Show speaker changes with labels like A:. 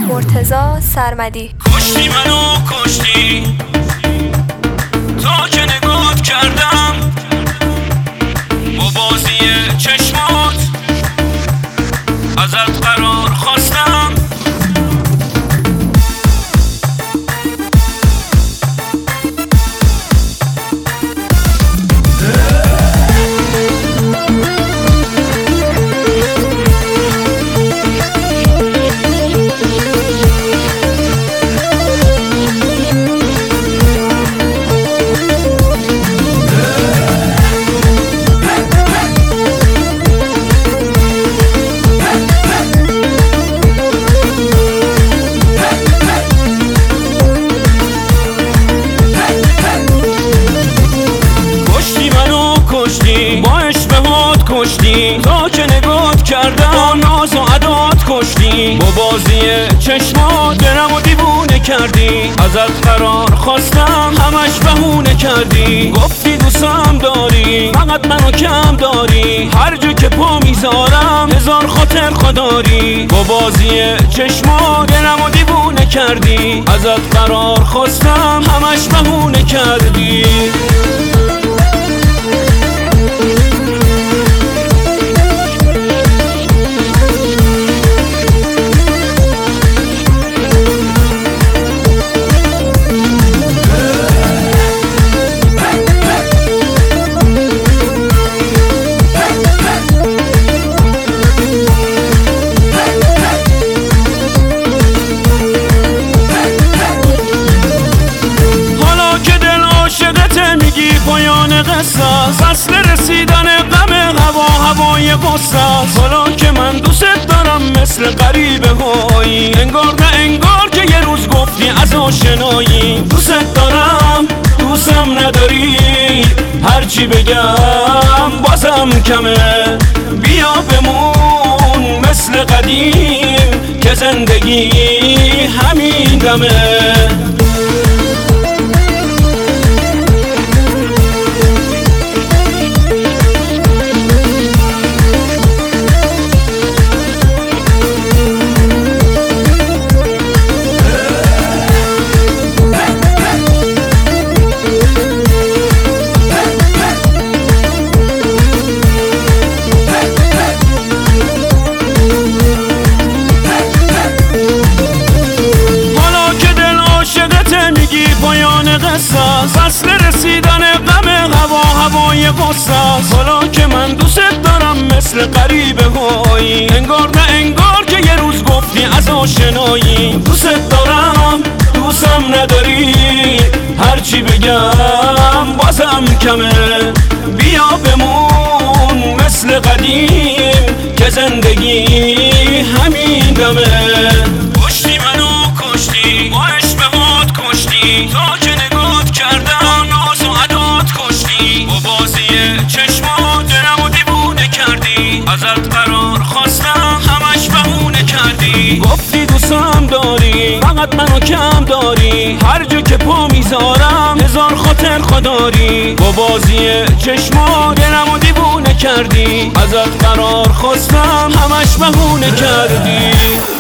A: مرتضی سرمدی.
B: کشتی منو کشتی تا که نگات کردم با بازی چشمات ازت قرار خواستم. با اشتهات کشتی تا که نگات کردم، با ناز و عدات کشتی، با بازی چشمات دلم و دیوونه کردی. ازت قرار خواستم همش بهونه کردی. گفتی دوستم داری فقط منو کم داری، هر جا که پا میذارم هزار خاطر خداری. با بازی چشمات دلم و دیوونه کردی. ازت قرار خواستم همش بهونه کردی. پایان قصه فصل رسیدن غم هوای قصه. حالا که من دوست دارم مثل غریبه هایی، انگار نه انگار که یه روز گفتی از آشنایی. دوست دارم دوستم نداری، هرچی بگم بازم کمه. بیا بمون مثل قدیم که زندگی همین دمه. فصل رسیدن غم هوای قصه. حالا که من دوست دارم مثل غریبه هایی، انگار نه انگار که یه روز گفتی از آشنایی. دوست دارم دوستم نداری، هرچی بگم بازم کمه. بیا بمون مثل قدیم که زندگی همین دمه. کشتی منو کشتی با اشتهات کشتی تا که نگات کردم، ناز و عدات کشتی، با بازی چشمات دلم و دیوونه کردی. ازت قرار خواستم همش بهونه کردی. گفتی دوستم داری فقط منو کم داری، هر جا که پا میذارم هزار خاطر خداری. با بازی چشمات دلم و دیوونه کردی. ازت قرار خواستم همش بهونه کردی.